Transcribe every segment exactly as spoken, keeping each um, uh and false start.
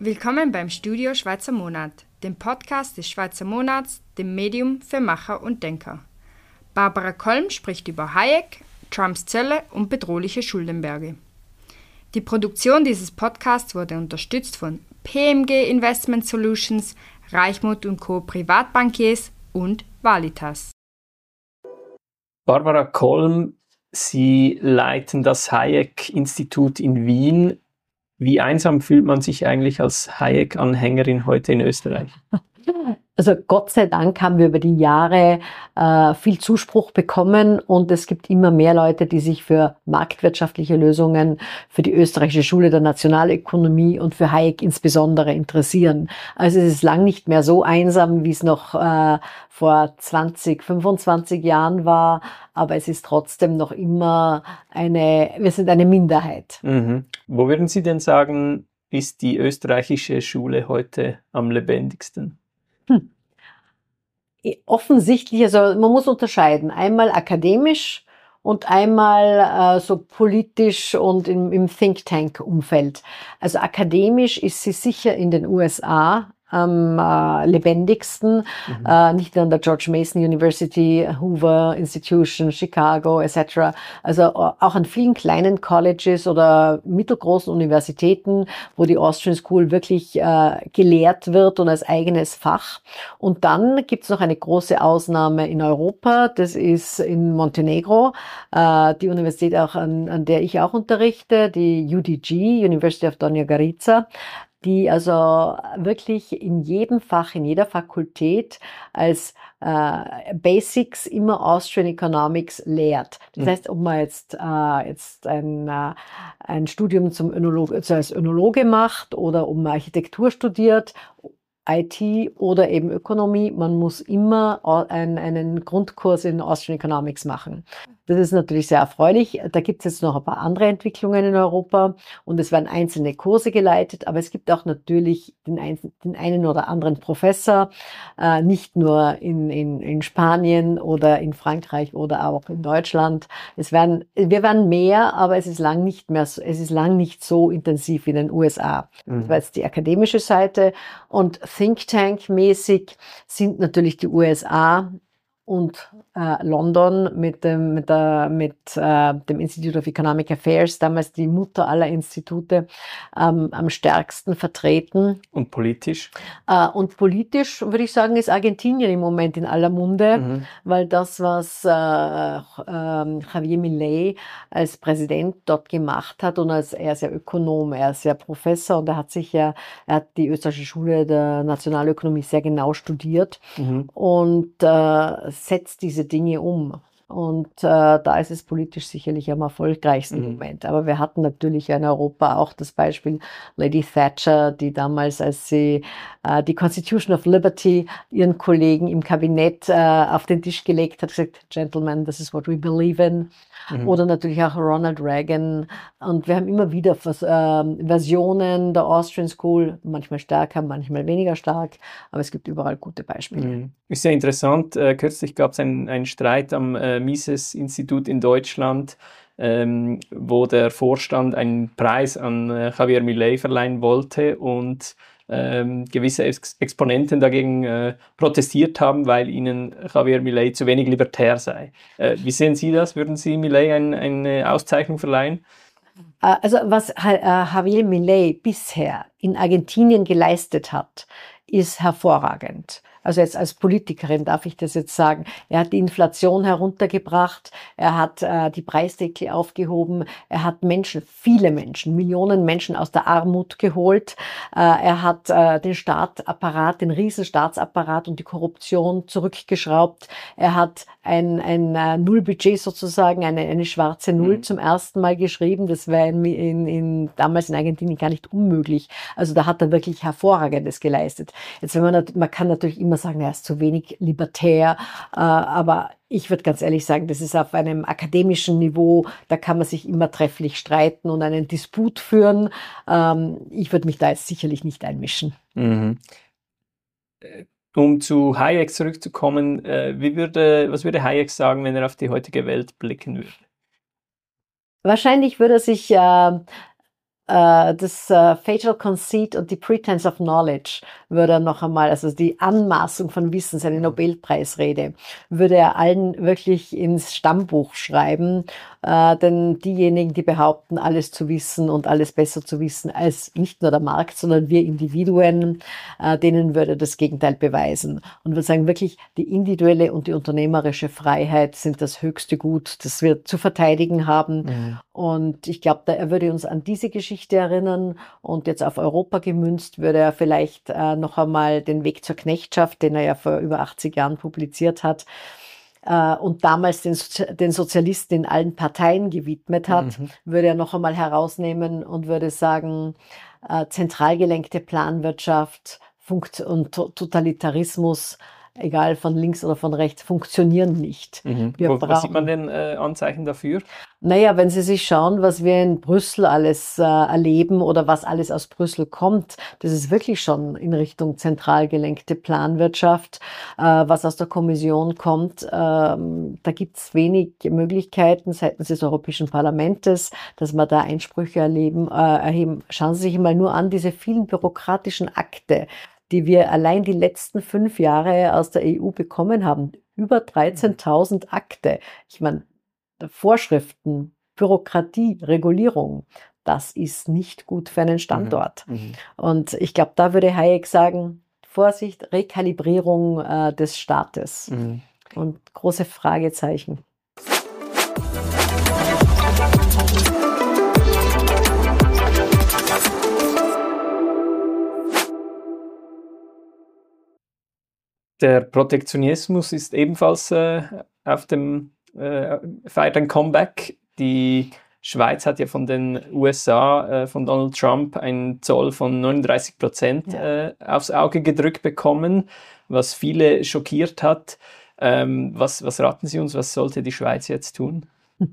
Willkommen beim Studio Schweizer Monat, dem Podcast des Schweizer Monats, dem Medium für Macher und Denker. Barbara Kolm spricht über Hayek, Trumps Zölle und bedrohliche Schuldenberge. Die Produktion dieses Podcasts wurde unterstützt von P M G Investment Solutions, Reichmuth und Co. Privatbankiers und Valitas. Barbara Kolm, Sie leiten das Hayek-Institut in Wien. Wie einsam fühlt man sich eigentlich als Hayek-Anhängerin heute in Österreich? Also Gott sei Dank haben wir über die Jahre äh, viel Zuspruch bekommen und es gibt immer mehr Leute, die sich für marktwirtschaftliche Lösungen, für die österreichische Schule der Nationalökonomie und für Hayek insbesondere interessieren. Also es ist lang nicht mehr so einsam, wie es noch äh, vor zwanzig, fünfundzwanzig Jahren war, aber es ist trotzdem noch immer eine, wir sind eine Minderheit. Mhm. Wo würden Sie denn sagen, ist die österreichische Schule heute am lebendigsten? Hm. Offensichtlich, also man muss unterscheiden, einmal akademisch und einmal äh, so politisch und im, im Think-Tank-Umfeld. Also akademisch ist sie sicher in den U S A am äh, lebendigsten, mhm. äh, nicht nur an der George Mason University, Hoover Institution, Chicago et cetera. Also auch an vielen kleinen Colleges oder mittelgroßen Universitäten, wo die Austrian School wirklich äh, gelehrt wird und als eigenes Fach. Und dann gibt es noch eine große Ausnahme in Europa, das ist in Montenegro, äh, die Universität, auch an, an der ich auch unterrichte, die U D G, University of Donja Gorica, die also wirklich in jedem Fach, in jeder Fakultät als äh, Basics immer Austrian Economics lehrt. Das mhm. heißt, ob man jetzt, äh, jetzt ein, äh, ein Studium zum Önologe, also als Önologe macht oder ob man Architektur studiert, I T oder eben Ökonomie, man muss immer ein, einen Grundkurs in Austrian Economics machen. Das ist natürlich sehr erfreulich. Da gibt es jetzt noch ein paar andere Entwicklungen in Europa und es werden einzelne Kurse geleitet, aber es gibt auch natürlich den, ein, den einen oder anderen Professor, äh, nicht nur in, in, in Spanien oder in Frankreich oder auch in Deutschland. Es werden, wir werden mehr, aber es ist lang nicht mehr, es ist lang nicht so intensiv wie in den U S A. Mhm. Das war jetzt die akademische Seite und Think Tank-mäßig sind natürlich die U S A und äh, London mit dem mit der mit äh, dem Institute of Economic Affairs, damals die Mutter aller Institute, ähm, am stärksten vertreten. Und politisch? Äh, und politisch würde ich sagen, ist Argentinien im Moment in aller Munde, mhm. weil das, was äh, äh, Javier Milei als Präsident dort gemacht hat und als er ist ja Ökonom, er ist ja Professor und er hat sich ja, er hat die österreichische Schule der Nationalökonomie sehr genau studiert mhm. und äh, setzt diese Dinge um. Und äh, da ist es politisch sicherlich am erfolgreichsten mhm. Moment. Aber wir hatten natürlich in Europa auch das Beispiel Lady Thatcher, die damals, als sie äh, die Constitution of Liberty ihren Kollegen im Kabinett äh, auf den Tisch gelegt hat, gesagt, Gentlemen, this is what we believe in. Mhm. Oder natürlich auch Ronald Reagan. Und wir haben immer wieder Vers- äh, Versionen der Austrian School, manchmal stärker, manchmal weniger stark, aber es gibt überall gute Beispiele. Mhm. Ist sehr interessant. Äh, kürzlich gab es einen, einen Streit am äh, Mises-Institut in Deutschland, ähm, wo der Vorstand einen Preis an äh, Javier Milei verleihen wollte und ähm, gewisse Ex- Exponenten dagegen äh, protestiert haben, weil ihnen Javier Milei zu wenig libertär sei. Äh, wie sehen Sie das? Würden Sie Milei ein, eine Auszeichnung verleihen? Also was Javier Milei bisher in Argentinien geleistet hat, ist hervorragend. Also jetzt als Politikerin darf ich das jetzt sagen. Er hat die Inflation heruntergebracht, er hat äh, die Preisdeckel aufgehoben, er hat Menschen, viele Menschen, Millionen Menschen aus der Armut geholt. Äh, er hat äh, den Staatsapparat, den Riesenstaatsapparat und die Korruption zurückgeschraubt. Er hat ein, ein äh, Nullbudget sozusagen, eine, eine schwarze Null mhm. zum ersten Mal geschrieben. Das wäre in, in, in, damals in Argentinien gar nicht unmöglich. Also da hat er wirklich Hervorragendes geleistet. Jetzt, wenn man, man kann natürlich immer sagen, er ist zu wenig libertär, äh, aber ich würde ganz ehrlich sagen, das ist auf einem akademischen Niveau, da kann man sich immer trefflich streiten und einen Disput führen. Ähm, ich würde mich da jetzt sicherlich nicht einmischen. Mhm. Um zu Hayek zurückzukommen, äh, wie würde, was würde Hayek sagen, wenn er auf die heutige Welt blicken würde? Wahrscheinlich würde er sich äh, äh, das äh, Fatal Conceit und die Pretense of Knowledge würde er noch einmal, also die Anmaßung von Wissen, seine Nobelpreisrede, würde er allen wirklich ins Stammbuch schreiben, äh, denn diejenigen, die behaupten, alles zu wissen und alles besser zu wissen als nicht nur der Markt, sondern wir Individuen, äh, denen würde das Gegenteil beweisen und würde sagen, wirklich die individuelle und die unternehmerische Freiheit sind das höchste Gut, das wir zu verteidigen haben. Mhm. Und ich glaube, er würde uns an diese Geschichte erinnern und jetzt auf Europa gemünzt würde er vielleicht äh, noch einmal den Weg zur Knechtschaft, den er ja vor über achtzig Jahren publiziert hat, äh, und damals den, den Sozialisten in allen Parteien gewidmet hat, mhm. würde er noch einmal herausnehmen und würde sagen, äh, zentral gelenkte Planwirtschaft Funkt und Totalitarismus, egal von links oder von rechts, funktionieren nicht. Mhm. Wir Wo, brauchen, was sieht man denn äh, Anzeichen dafür? Naja, wenn Sie sich schauen, was wir in Brüssel alles äh, erleben oder was alles aus Brüssel kommt, das ist wirklich schon in Richtung zentral gelenkte Planwirtschaft. Äh, was aus der Kommission kommt, ähm, da gibt es wenig Möglichkeiten seitens des Europäischen Parlaments, dass wir da Einsprüche erleben, äh, erheben. Schauen Sie sich mal nur an, diese vielen bürokratischen Akte, die wir allein die letzten fünf Jahre aus der E U bekommen haben. Über dreizehntausend Akte. Ich meine, Vorschriften, Bürokratie, Regulierung, das ist nicht gut für einen Standort. Mhm. Und ich glaube, da würde Hayek sagen, Vorsicht, Rekalibrierung äh, des Staates. Mhm. Und große Fragezeichen. Der Protektionismus ist ebenfalls äh, auf dem äh, feiert ein Comeback. Die Schweiz hat ja von den U S A, äh, von Donald Trump, einen Zoll von neununddreißig Prozent ja. äh, aufs Auge gedrückt bekommen, was viele schockiert hat. Ähm, was, was raten Sie uns, was sollte die Schweiz jetzt tun?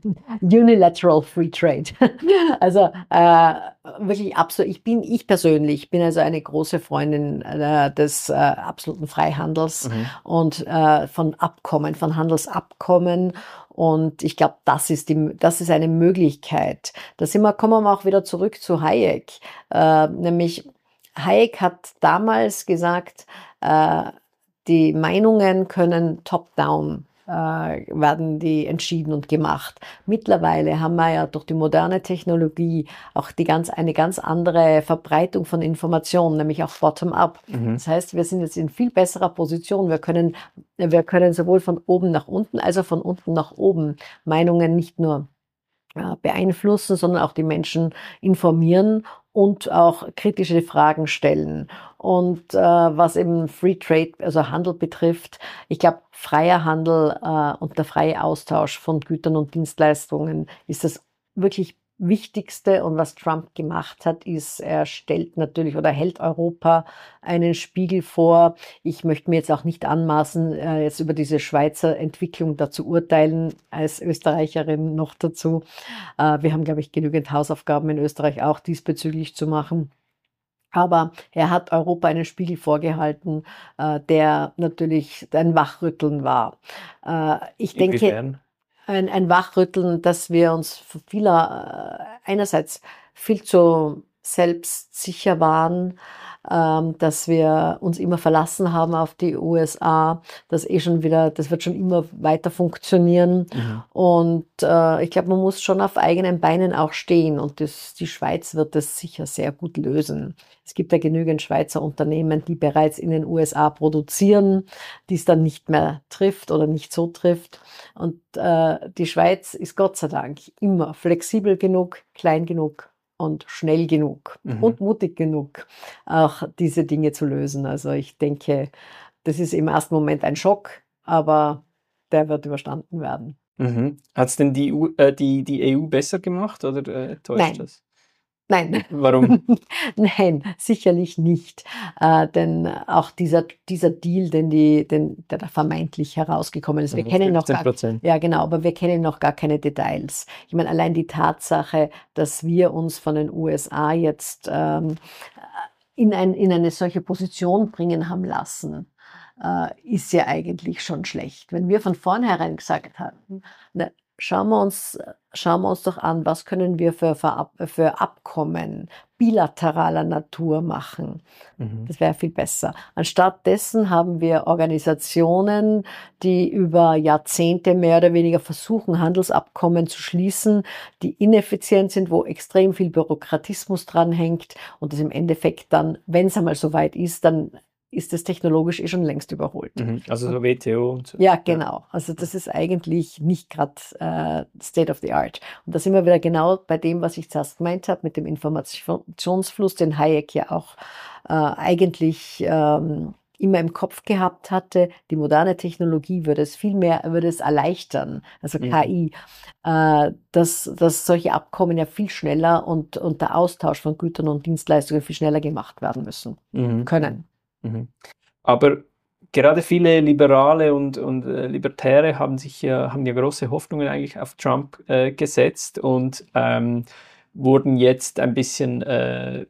Unilateral Free Trade. Also äh, wirklich absolut. Ich bin, ich persönlich bin also eine große Freundin äh, des äh, absoluten Freihandels mhm. und äh, von Abkommen, von Handelsabkommen. Und ich glaube, das ist die, das ist eine Möglichkeit. Da sind wir, kommen wir auch wieder zurück zu Hayek. Äh, nämlich Hayek hat damals gesagt, äh, die Meinungen können top-down werden die entschieden und gemacht. Mittlerweile haben wir ja durch die moderne Technologie auch die ganz, eine ganz andere Verbreitung von Informationen, nämlich auch bottom-up. Mhm. Das heißt, wir sind jetzt in viel besserer Position. Wir können, wir können sowohl von oben nach unten als auch von unten nach oben Meinungen nicht nur beeinflussen, sondern auch die Menschen informieren und auch kritische Fragen stellen. Und äh, was eben Free Trade, also Handel betrifft, ich glaube, freier Handel äh, und der freie Austausch von Gütern und Dienstleistungen ist das wirklich Wichtigste. Und was Trump gemacht hat, ist, er stellt natürlich oder hält Europa einen Spiegel vor. Ich möchte mir jetzt auch nicht anmaßen, äh, jetzt über diese Schweizer Entwicklung dazu urteilen, als Österreicherin noch dazu. Äh, wir haben, glaube ich, genügend Hausaufgaben in Österreich auch diesbezüglich zu machen. Aber er hat Europa einen Spiegel vorgehalten, äh, der natürlich ein Wachrütteln war. Äh, ich denke, ein, ein Wachrütteln, dass wir uns vieler, äh, einerseits viel zu selbstsicher waren, ähm, dass wir uns immer verlassen haben auf die U S A, das eh schon wieder, das wird schon immer weiter funktionieren. Mhm. Und äh, ich glaube, man muss schon auf eigenen Beinen auch stehen und das, die Schweiz wird das sicher sehr gut lösen. Es gibt ja genügend Schweizer Unternehmen, die bereits in den U S A produzieren, die es dann nicht mehr trifft oder nicht so trifft. Und äh, die Schweiz ist Gott sei Dank immer flexibel genug, klein genug und schnell genug mhm. und mutig genug, auch diese Dinge zu lösen. Also ich denke, das ist im ersten Moment ein Schock, aber der wird überstanden werden. Mhm. Hat es denn die, äh, die, die E U besser gemacht oder äh, täuscht Nein. das? Nein. Warum? Nein, sicherlich nicht. Äh, denn auch dieser, dieser Deal, den die, den, der da vermeintlich herausgekommen ist, wir mhm, kennen noch gar, ja genau, aber wir kennen noch gar keine Details. Ich meine, allein die Tatsache, dass wir uns von den U S A jetzt ähm, in, ein, in eine solche Position bringen haben lassen, äh, ist ja eigentlich schon schlecht. Wenn wir von vornherein gesagt hatten, na, Schauen wir uns, schauen wir uns doch an, was können wir für, für, für Abkommen bilateraler Natur machen. Mhm. Das wäre viel besser. Anstatt dessen haben wir Organisationen, die über Jahrzehnte mehr oder weniger versuchen, Handelsabkommen zu schließen, die ineffizient sind, wo extrem viel Bürokratismus dranhängt und das im Endeffekt dann, wenn es einmal so weit ist, dann ist es technologisch eh schon längst überholt. Mhm. Also so W T O und so. Ja, genau. Also das ist eigentlich nicht gerade äh, State of the Art. Und da sind wir wieder genau bei dem, was ich zuerst gemeint habe, mit dem Informationsfluss, den Hayek ja auch äh, eigentlich ähm, immer im Kopf gehabt hatte. Die moderne Technologie würde es viel mehr, würde es erleichtern, also Mhm. K I, äh, dass, dass solche Abkommen ja viel schneller und, und der Austausch von Gütern und Dienstleistungen viel schneller gemacht werden müssen, Mhm. können. Mhm. Aber gerade viele Liberale und, und äh, Libertäre haben sich ja, haben ja große Hoffnungen eigentlich auf Trump äh, gesetzt und ähm, wurden jetzt ein bisschen äh,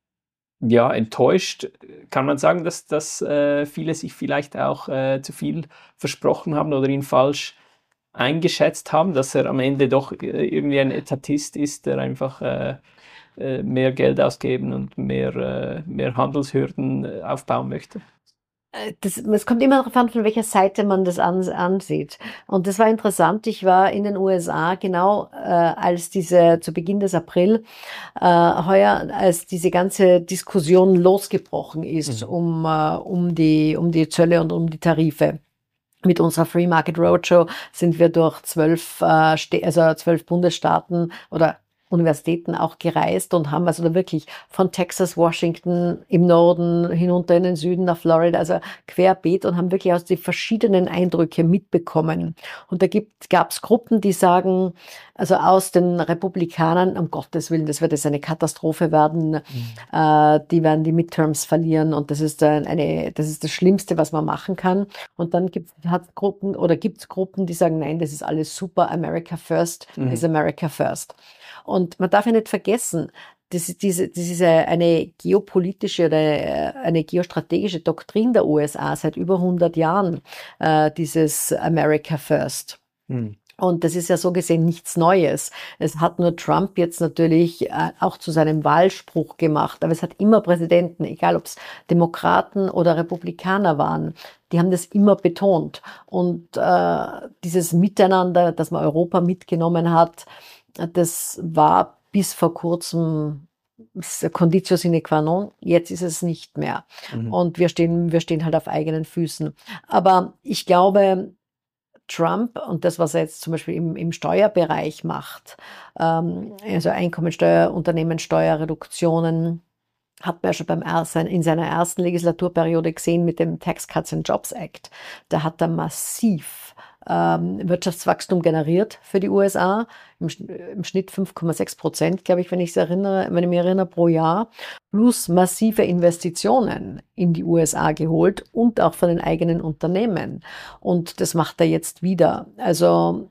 ja, enttäuscht. Kann man sagen, dass, dass äh, viele sich vielleicht auch äh, zu viel versprochen haben oder ihn falsch eingeschätzt haben, dass er am Ende doch äh, irgendwie ein Etatist ist, der einfach äh, äh, mehr Geld ausgeben und mehr, äh, mehr Handelshürden äh, aufbauen möchte? Das, es kommt immer darauf an, von welcher Seite man das an, ansieht. Und das war interessant. Ich war in den U S A genau äh, als diese, zu Beginn des April, äh, heuer, als diese ganze Diskussion losgebrochen ist Mhm. um, äh, um die, um die Zölle und um die Tarife. Mit unserer Free Market Roadshow sind wir durch zwölf, äh, Stä- also zwölf Bundesstaaten oder Universitäten auch gereist und haben also da wirklich von Texas, Washington im Norden hinunter in den Süden nach Florida, also querbeet und haben wirklich aus die verschiedenen Eindrücke mitbekommen. Und da gab es Gruppen, die sagen, also aus den Republikanern, um Gottes Willen, das wird jetzt eine Katastrophe werden, Mhm. äh, die werden die Midterms verlieren und das ist ein, eine, das ist das Schlimmste, was man machen kann. Und dann gibt es Gruppen oder gibt es Gruppen, die sagen, nein, das ist alles super, America First Mhm. is America First. Und man darf ja nicht vergessen, das ist, diese, das ist eine geopolitische oder eine geostrategische Doktrin der U S A seit über hundert Jahren, äh, dieses America First. Mhm. Und das ist ja so gesehen nichts Neues. Es hat nur Trump jetzt natürlich äh, auch zu seinem Wahlspruch gemacht. Aber es hat immer Präsidenten, egal ob es Demokraten oder Republikaner waren, die haben das immer betont. Und äh, dieses Miteinander, das man Europa mitgenommen hat, das war bis vor kurzem Conditio sine qua non. Jetzt ist es nicht mehr. Mhm. Und wir stehen, wir stehen halt auf eigenen Füßen. Aber ich glaube, Trump und das, was er jetzt zum Beispiel im, im Steuerbereich macht, ähm, also Einkommensteuer, Unternehmenssteuerreduktionen, hat man ja schon beim ersten, in seiner ersten Legislaturperiode gesehen mit dem Tax Cuts and Jobs Act. Da hat er massiv ähm, Wirtschaftswachstum generiert für die U S A. Im, im Schnitt fünf Komma sechs Prozent, glaube ich, wenn ich es erinnere, wenn ich mich erinnere, pro Jahr. Plus massive Investitionen in die U S A geholt und auch von den eigenen Unternehmen. Und das macht er jetzt wieder. Also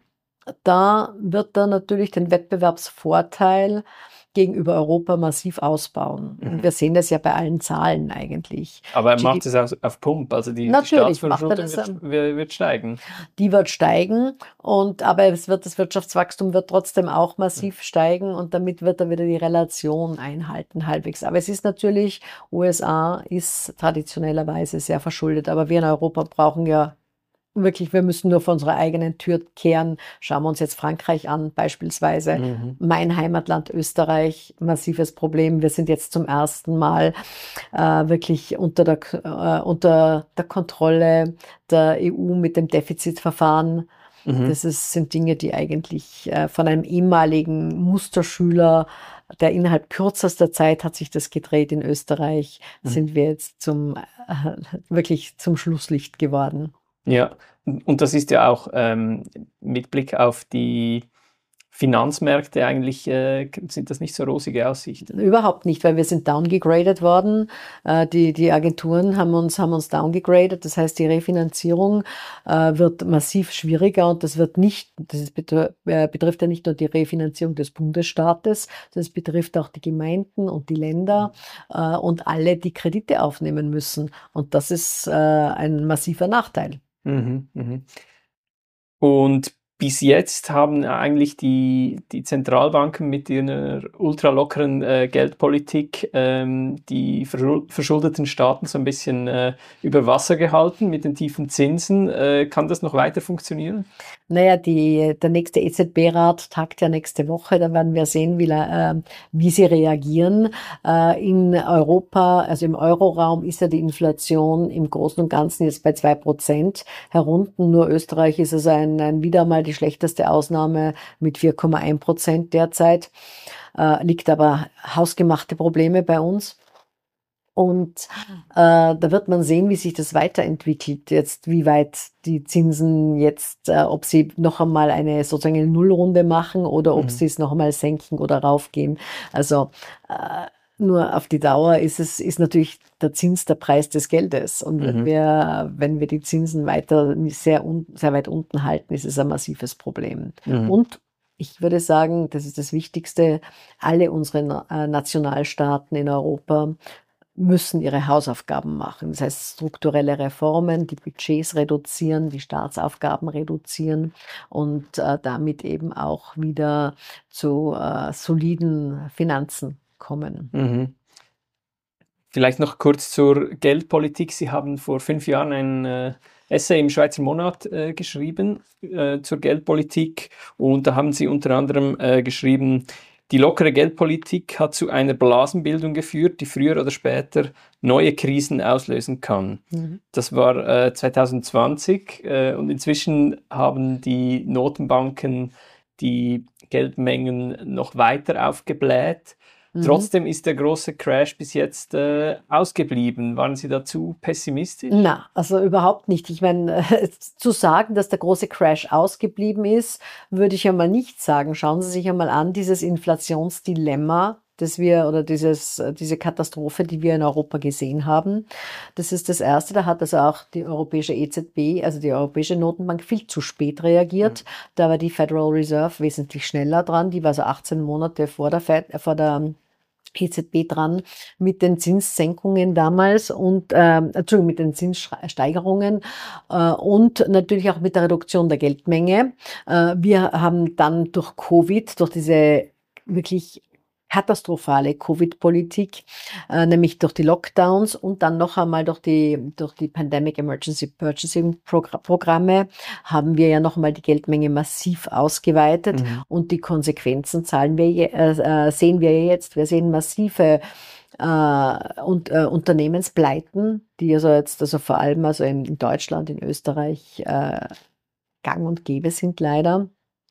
da wird er natürlich den Wettbewerbsvorteil gegenüber Europa massiv ausbauen. Mhm. Und wir sehen das ja bei allen Zahlen eigentlich. Aber er G D macht es auf, auf Pump, also die, die Natürlich macht er Staatsverschuldung das, wird, ähm, wird, wird steigen. Die wird steigen und aber es wird das Wirtschaftswachstum wird trotzdem auch massiv steigen und damit wird er wieder die Relation einhalten halbwegs. Aber es ist natürlich, U S A ist traditionellerweise sehr verschuldet, aber wir in Europa brauchen ja wirklich, wir müssen nur vor unserer eigenen Tür kehren. Schauen wir uns jetzt Frankreich an, beispielsweise. Mhm. Mein Heimatland Österreich, massives Problem. Wir sind jetzt zum ersten Mal äh, wirklich unter der, äh, unter der Kontrolle der E U mit dem Defizitverfahren. Mhm. Das ist, sind Dinge, die eigentlich äh, von einem ehemaligen Musterschüler, der innerhalb kürzester Zeit hat sich das gedreht in Österreich, Mhm. sind wir jetzt zum äh, wirklich zum Schlusslicht geworden. Ja, und das ist ja auch ähm, mit Blick auf die Finanzmärkte eigentlich, äh, sind das nicht so rosige Aussichten. Überhaupt nicht, weil wir sind downgegradet worden. Äh, die, die Agenturen haben uns, haben uns downgegradet. Das heißt, die Refinanzierung äh, wird massiv schwieriger und das wird nicht, das betr- äh, betrifft ja nicht nur die Refinanzierung des Bundesstaates, das betrifft auch die Gemeinden und die Länder äh, und alle, die Kredite aufnehmen müssen. Und das ist äh, ein massiver Nachteil. Mhm, mhm. Und bis jetzt haben eigentlich die, die Zentralbanken mit ihrer ultralockeren äh, Geldpolitik ähm, die verschul- verschuldeten Staaten so ein bisschen äh, über Wasser gehalten mit den tiefen Zinsen. Äh, kann das noch weiter funktionieren? Naja, die, der nächste E Z B-Rat tagt ja nächste Woche. Da werden wir sehen, wie, äh, wie sie reagieren. Äh, in Europa, also im Euroraum, ist ja die Inflation im Großen und Ganzen jetzt bei zwei Prozent herunter. Nur Österreich ist also ein, ein wieder mal die schlechteste Ausnahme mit vier Komma eins Prozent derzeit. Äh, liegt aber hausgemachte Probleme bei uns. Und äh, da wird man sehen, wie sich das weiterentwickelt, jetzt wie weit die Zinsen jetzt, äh, ob sie noch einmal eine sozusagen eine Nullrunde machen oder ob Mhm. sie es noch einmal senken oder raufgehen. Also äh, nur auf die Dauer ist es ist natürlich der Zins der Preis des Geldes. Und wenn Mhm. wir wenn wir die Zinsen weiter sehr un, sehr weit unten halten, ist es ein massives Problem. Mhm. Und ich würde sagen, das ist das Wichtigste, alle unsere Na- äh, Nationalstaaten in Europa müssen ihre Hausaufgaben machen. Das heißt, strukturelle Reformen, die Budgets reduzieren, die Staatsaufgaben reduzieren und äh, damit eben auch wieder zu äh, soliden Finanzen kommen. Mhm. Vielleicht noch kurz zur Geldpolitik. Sie haben vor fünf Jahren ein äh, Essay im Schweizer Monat äh, geschrieben äh, zur Geldpolitik und da haben Sie unter anderem äh, geschrieben, die lockere Geldpolitik hat zu einer Blasenbildung geführt, die früher oder später neue Krisen auslösen kann. Mhm. Das war äh, zwanzig zwanzig äh, und inzwischen haben die Notenbanken die Geldmengen noch weiter aufgebläht. Mhm. Trotzdem ist der große Crash bis jetzt äh, ausgeblieben. Waren Sie dazu pessimistisch? Na, also überhaupt nicht. Ich meine, äh, zu sagen, dass der große Crash ausgeblieben ist, würde ich ja mal nicht sagen. Schauen Sie sich einmal an, dieses Inflationsdilemma, das wir oder dieses, äh, diese Katastrophe, die wir in Europa gesehen haben. Das ist das Erste. Da hat also auch die europäische E Z B, also die Europäische Notenbank, viel zu spät reagiert. Mhm. Da war die Federal Reserve wesentlich schneller dran. Die war so achtzehn Monate vor der, Fed, äh, vor der E Z B dran mit den Zinssenkungen damals und ähm, Entschuldigung, mit den Zinssteigerungen äh, und natürlich auch mit der Reduktion der Geldmenge. Äh, wir haben dann durch Covid, durch diese wirklich katastrophale Covid-Politik, äh, nämlich durch die Lockdowns und dann noch einmal durch die, durch die Pandemic Emergency Purchasing Programme haben wir ja noch einmal die Geldmenge massiv ausgeweitet mhm. und die Konsequenzen zahlen wir, äh, sehen wir jetzt. Wir sehen massive äh, und, äh, Unternehmenspleiten, die also jetzt also vor allem also in, in Deutschland, in Österreich äh, gang und gäbe sind leider.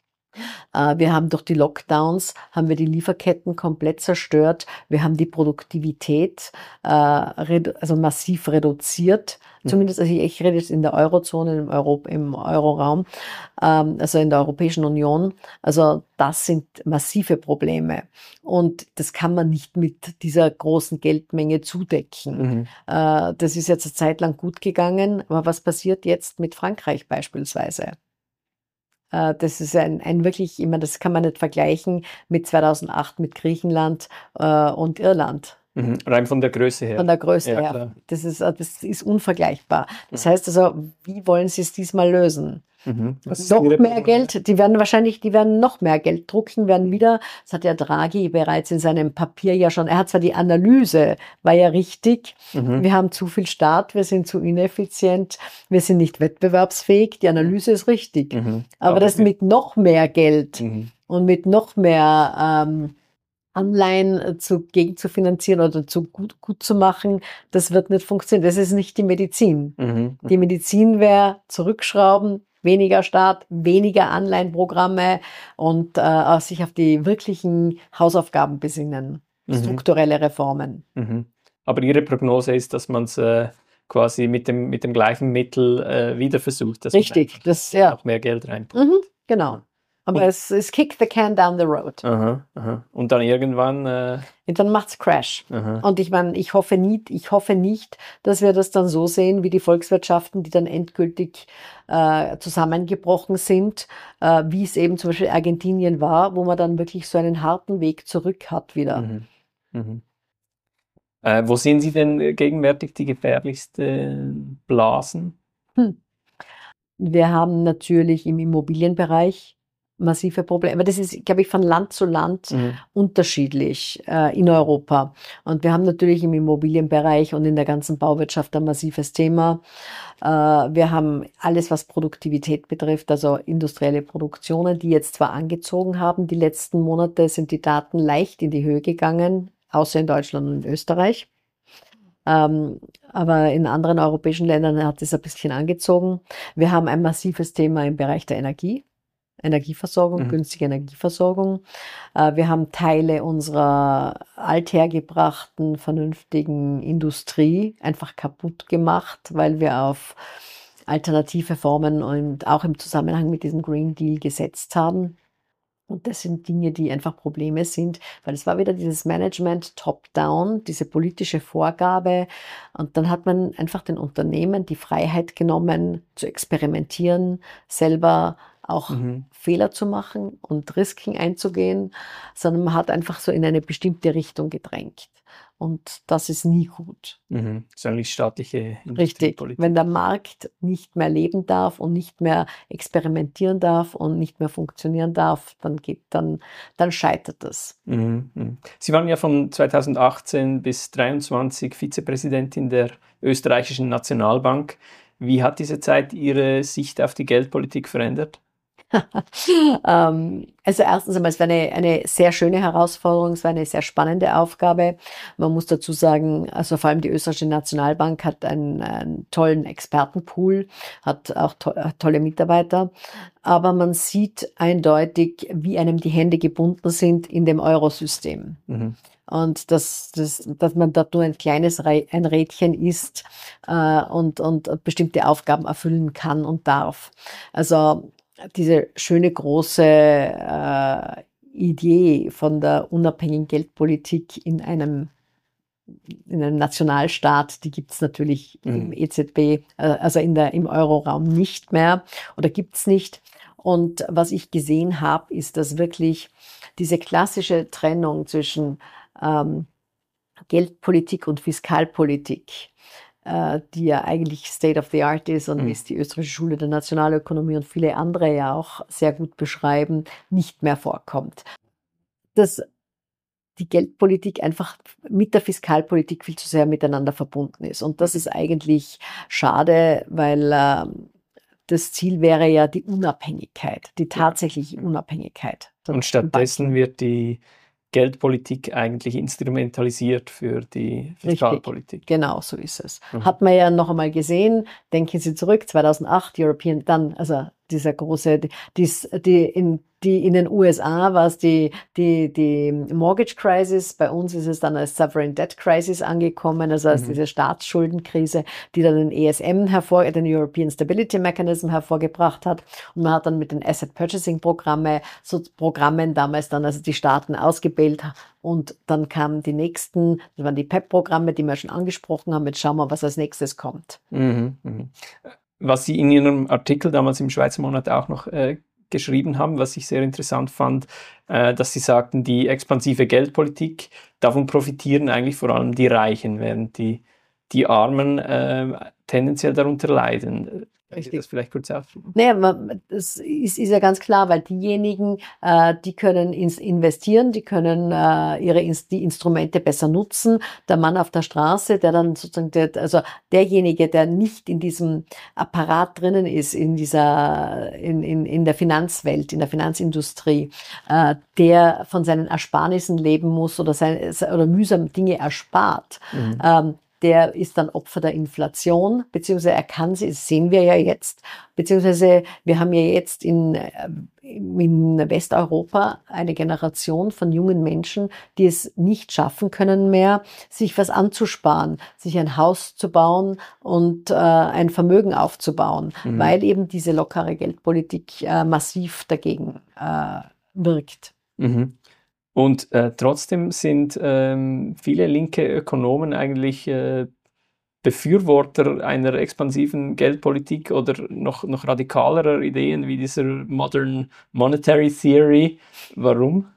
Wir haben durch die Lockdowns, haben wir die Lieferketten komplett zerstört. Wir haben die Produktivität äh, also massiv reduziert. Mhm. Zumindest, also ich rede jetzt in der Eurozone, im, Euro, im Euroraum, ähm, also in der Europäischen Union. Also das sind massive Probleme. Und das kann man nicht mit dieser großen Geldmenge zudecken. Mhm. Äh, das ist jetzt eine Zeit lang gut gegangen. Aber was passiert jetzt mit Frankreich beispielsweise? Das ist ein, ein wirklich, immer, das kann man nicht vergleichen mit zweitausendacht mit Griechenland äh, und Irland. Mhm. Rein von der Größe her. Von der Größe ja, her. Klar. Das ist, das ist unvergleichbar. Das mhm. heißt also, wie wollen Sie es diesmal lösen? Mhm. Noch mehr Probleme? Geld, die werden wahrscheinlich, die werden noch mehr Geld drucken, werden wieder, das hat ja Draghi bereits in seinem Papier ja schon, er hat zwar die Analyse, war ja richtig, mhm. wir haben zu viel Staat, wir sind zu ineffizient, wir sind nicht wettbewerbsfähig, die Analyse ist richtig. Mhm. Aber, Aber das mit noch mehr Geld mhm. und mit noch mehr ähm, Anleihen zu, gegen zu finanzieren oder zu gut, gut zu machen, das wird nicht funktionieren. Das ist nicht die Medizin. Mhm. Die Medizin wäre zurückschrauben, weniger Staat, weniger Anleihenprogramme und äh, sich auf die wirklichen Hausaufgaben besinnen. Mhm. Strukturelle Reformen. Mhm. Aber Ihre Prognose ist, dass man es äh, quasi mit dem, mit dem gleichen Mittel äh, wieder versucht. Dass Richtig, das ja. Auch mehr Geld reinpumpt. Mhm, genau. Aber es, es kick the can down the road. Aha, aha. Und dann irgendwann... Äh Und dann macht's Crash. Aha. Und ich meine, ich hoffe nicht, ich hoffe nicht, dass wir das dann so sehen, wie die Volkswirtschaften, die dann endgültig äh, zusammengebrochen sind, äh, wie es eben zum Beispiel Argentinien war, wo man dann wirklich so einen harten Weg zurück hat wieder. Mhm. Mhm. Äh, wo sehen Sie denn gegenwärtig die gefährlichsten Blasen? Hm. Wir haben natürlich im Immobilienbereich massive Probleme. Aber das ist, glaube ich, von Land zu Land mhm. unterschiedlich äh, in Europa. Und wir haben natürlich im Immobilienbereich und in der ganzen Bauwirtschaft ein massives Thema. Äh, wir haben alles, was Produktivität betrifft, also industrielle Produktionen, die jetzt zwar angezogen haben. Die letzten Monate sind die Daten leicht in die Höhe gegangen, außer in Deutschland und in Österreich. Ähm, aber in anderen europäischen Ländern hat es ein bisschen angezogen. Wir haben ein massives Thema im Bereich der Energie. Energieversorgung, mhm. günstige Energieversorgung. Äh, wir haben Teile unserer althergebrachten, vernünftigen Industrie einfach kaputt gemacht, weil wir auf alternative Formen und auch im Zusammenhang mit diesem Green Deal gesetzt haben. Und das sind Dinge, die einfach Probleme sind, weil es war wieder dieses Management top-down, diese politische Vorgabe. Und dann hat man einfach den Unternehmen die Freiheit genommen, zu experimentieren, selber auch mhm. Fehler zu machen und Risiken einzugehen, sondern man hat einfach so in eine bestimmte Richtung gedrängt. Und das ist nie gut. Mhm. Das ist eigentlich staatliche Richtig. Wenn der Markt nicht mehr leben darf und nicht mehr experimentieren darf und nicht mehr funktionieren darf, dann geht, dann, dann scheitert das. Mhm. Sie waren ja von zweitausendachtzehn bis zweitausenddreiundzwanzig Vizepräsidentin der österreichischen Nationalbank. Wie hat diese Zeit Ihre Sicht auf die Geldpolitik verändert? ähm, also erstens einmal, es war eine, eine sehr schöne Herausforderung, es war eine sehr spannende Aufgabe. Man muss dazu sagen, also vor allem die österreichische Nationalbank hat einen, einen tollen Expertenpool, hat auch to- tolle Mitarbeiter, aber man sieht eindeutig, wie einem die Hände gebunden sind in dem Eurosystem. Mhm. Und dass, dass, dass man dort nur ein kleines Re- ein Rädchen ist äh, und, und bestimmte Aufgaben erfüllen kann und darf. Also diese schöne große äh, Idee von der unabhängigen Geldpolitik in einem, in einem Nationalstaat, die gibt es natürlich mhm. im E Z B, äh, also in der, im Euroraum nicht mehr oder gibt es nicht. Und was ich gesehen habe, ist, dass wirklich diese klassische Trennung zwischen ähm, Geldpolitik und Fiskalpolitik, die ja eigentlich State of the Art ist und mhm. wie es die österreichische Schule der Nationalökonomie und viele andere ja auch sehr gut beschreiben, nicht mehr vorkommt. Dass die Geldpolitik einfach mit der Fiskalpolitik viel zu sehr miteinander verbunden ist. Und das ist eigentlich schade, weil äh, das Ziel wäre ja die Unabhängigkeit, die tatsächliche Unabhängigkeit. Und stattdessen wird die Geldpolitik eigentlich instrumentalisiert für die Fiskalpolitik. Richtig, genau, so ist es. Mhm. Hat man ja noch einmal gesehen, denken Sie zurück, zweitausendacht, European, dann, also dieser große, die, die, in, die in den U S A war es die, die, die Mortgage Crisis, bei uns ist es dann als Sovereign Debt Crisis angekommen, also als mhm. diese Staatsschuldenkrise, die dann den E S M hervor, den European Stability Mechanism hervorgebracht hat. Und man hat dann mit den Asset Purchasing Programme, so Programmen damals dann also die Staaten ausgebildet und dann kamen die nächsten, das waren die P E P-Programme, die wir schon angesprochen haben. Jetzt schauen wir, was als nächstes kommt. Mhm. Mhm. Was Sie in Ihrem Artikel damals im Schweizer Monat auch noch äh, geschrieben haben, was ich sehr interessant fand, äh, dass Sie sagten, die expansive Geldpolitik, davon profitieren eigentlich vor allem die Reichen, während die, die Armen äh, tendenziell darunter leiden. Richtig. Das vielleicht kurz ausführen? Naja, das ist, ist ja ganz klar, weil diejenigen, äh, die können ins investieren, die können äh, ihre die Instrumente besser nutzen. Der Mann auf der Straße, der dann sozusagen, der, also derjenige, der nicht in diesem Apparat drinnen ist, in dieser, in, in, in der Finanzwelt, in der Finanzindustrie, äh, der von seinen Ersparnissen leben muss oder sein, oder mühsam Dinge erspart, mhm. ähm, der ist dann Opfer der Inflation, beziehungsweise er kann sie, das sehen wir ja jetzt, beziehungsweise wir haben ja jetzt in, in Westeuropa eine Generation von jungen Menschen, die es nicht schaffen können mehr, sich was anzusparen, sich ein Haus zu bauen und äh, ein Vermögen aufzubauen, mhm. weil eben diese lockere Geldpolitik äh, massiv dagegen äh, wirkt. Mhm. Und äh, trotzdem sind ähm, viele linke Ökonomen eigentlich äh, Befürworter einer expansiven Geldpolitik oder noch, noch radikalerer Ideen wie dieser Modern Monetary Theory. Warum?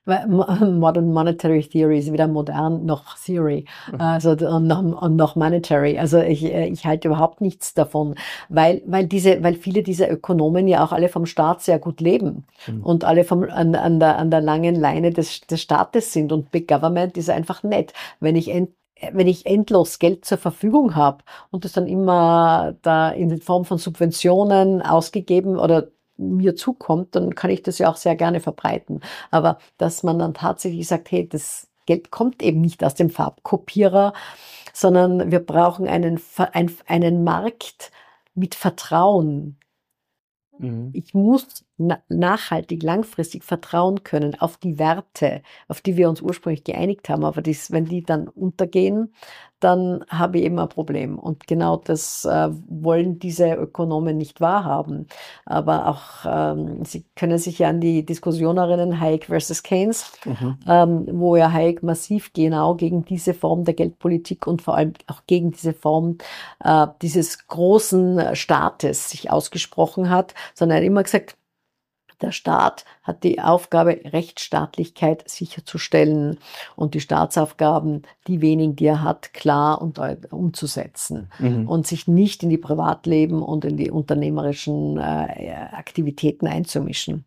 Modern Monetary Theory ist weder modern noch Theory, also und noch, und noch Monetary. Also ich, ich halte überhaupt nichts davon, weil, weil diese, weil viele dieser Ökonomen ja auch alle vom Staat sehr gut leben mhm. und alle vom, an, an der, an der langen Leine des, des Staates sind, und Big Government ist einfach nett. Wenn ich ent, wenn ich endlos Geld zur Verfügung habe und das dann immer da in Form von Subventionen ausgegeben oder mir zukommt, dann kann ich das ja auch sehr gerne verbreiten. Aber dass man dann tatsächlich sagt, hey, das Geld kommt eben nicht aus dem Farbkopierer, sondern wir brauchen einen, ein, einen Markt mit Vertrauen. Mhm. Ich muss na- nachhaltig, langfristig vertrauen können auf die Werte, auf die wir uns ursprünglich geeinigt haben. Aber dies, wenn die dann untergehen, dann habe ich eben ein Problem. Und genau das äh, wollen diese Ökonomen nicht wahrhaben. Aber auch, ähm, Sie können sich ja an die Diskussion erinnern, Hayek versus Keynes, mhm. ähm, wo ja Hayek massiv genau gegen diese Form der Geldpolitik und vor allem auch gegen diese Form äh, dieses großen Staates sich ausgesprochen hat, sondern er hat immer gesagt, der Staat hat die Aufgabe, Rechtsstaatlichkeit sicherzustellen und die Staatsaufgaben, die wenigen, die er hat, klar und umzusetzen mhm. und sich nicht in die Privatleben und in die unternehmerischen äh, Aktivitäten einzumischen.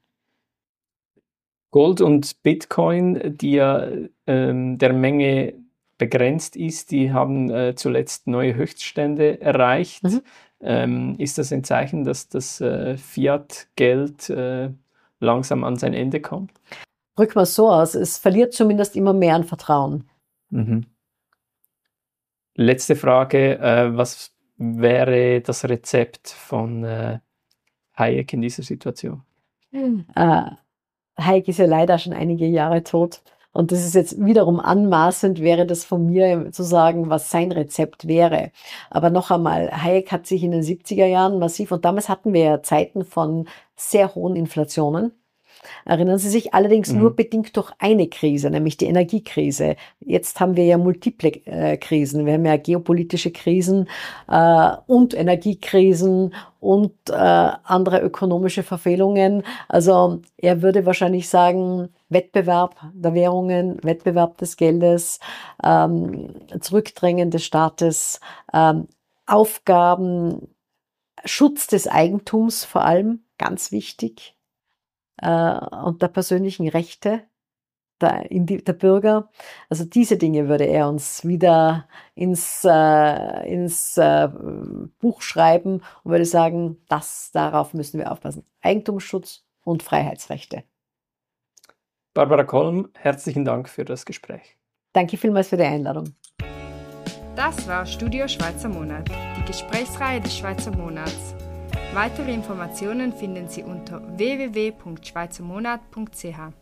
Gold und Bitcoin, die ja ähm, der Menge begrenzt ist, die haben äh, zuletzt neue Höchststände erreicht. Mhm. Ähm, ist das ein Zeichen, dass das äh, Fiat-Geld äh, langsam an sein Ende kommt? Drück mal so aus, es verliert zumindest immer mehr an Vertrauen. Mhm. Letzte Frage, äh, was wäre das Rezept von äh, Hayek in dieser Situation? Mhm. Äh, Hayek ist ja leider schon einige Jahre tot. Und das ist jetzt wiederum anmaßend, wäre das von mir zu sagen, was sein Rezept wäre. Aber noch einmal, Hayek hat sich in den siebziger Jahren massiv, und damals hatten wir ja Zeiten von sehr hohen Inflationen. Erinnern Sie sich, allerdings mhm. nur bedingt durch eine Krise, nämlich die Energiekrise. Jetzt haben wir ja multiple äh, Krisen. Wir haben ja geopolitische Krisen äh, und Energiekrisen und äh, andere ökonomische Verfehlungen. Also er würde wahrscheinlich sagen, Wettbewerb der Währungen, Wettbewerb des Geldes, ähm, Zurückdrängen des Staates, ähm, Aufgaben, Schutz des Eigentums vor allem, ganz wichtig. Und der persönlichen Rechte der, der Bürger. Also diese Dinge würde er uns wieder ins, äh, ins äh, Buch schreiben und würde sagen, das, darauf müssen wir aufpassen. Eigentumsschutz und Freiheitsrechte. Barbara Kolm, herzlichen Dank für das Gespräch. Danke vielmals für die Einladung. Das war Studio Schweizer Monat, die Gesprächsreihe des Schweizer Monats. Weitere Informationen finden Sie unter w w w punkt schweizermonat punkt c h.